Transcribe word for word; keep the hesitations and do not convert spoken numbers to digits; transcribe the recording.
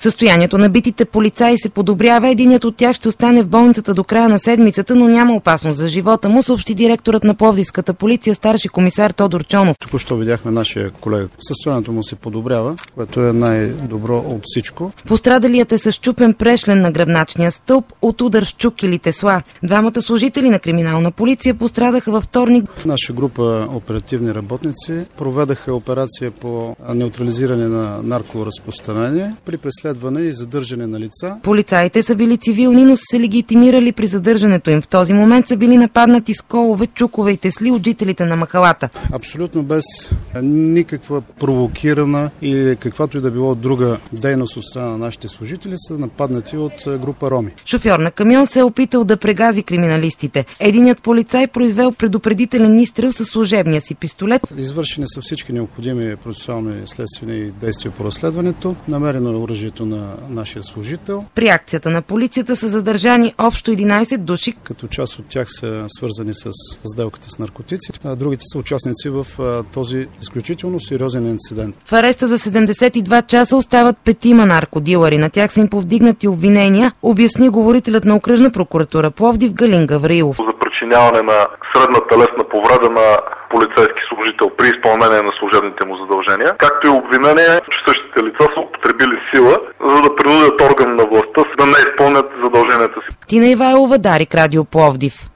Състоянието на битите полицаи се подобрява. Единият от тях ще остане в болницата до края на седмицата, но няма опасност за живота му, съобщи директорът на Пловдивската полиция, старши комисар Тодор Чонов. Току-що видяхме нашия колега. Състоянието му се подобрява, което е най-добро от всичко. Пострадалият е с счупен прешлен на гръбначния стълб от удар с чук или тесла. Двамата служители на криминална полиция пострадаха във вторник. В наша група оперативни работници проведаха операция по неутрализиране на наркоразпространение при преследване и задържане на лица. Полицаите са били цивилни, но са се легитимирали при задържането им. В този момент са били нападнати с колове, чукове и тесли от жителите на махалата. Абсолютно без никаква провокирана или каквато и да било друга дейност от страна на нашите служители са нападнати от група роми. Шофьор на камион се е опитал да прегази криминалистите. Единият полицай произвел предупредителен изстрел със служебния си пистолет. Извършени са всички необходими процесуални следствени действия по разследването. Намерено е оръжието на нашия служител. При акцията на полицията са задържани общо единайсет души. Като част от тях са свързани с сделката с наркотици, а другите са участници в този изключително сериозен инцидент. В ареста за седемдесет и два часа остават петима наркодилъри. На тях са им повдигнати обвинения, обясни говорителят на окръжна прокуратура Пловдив Галин Гавраилов. За причиняване на средна телесна повреда на полицейски служител при изпълнение на служебните му задължения, както и обвинение, че същите лица са употребили сила, за да принудят орган на властта да не изпълнят задълженията си. Тина Ивайлова, Дарик, Радио Пловдив.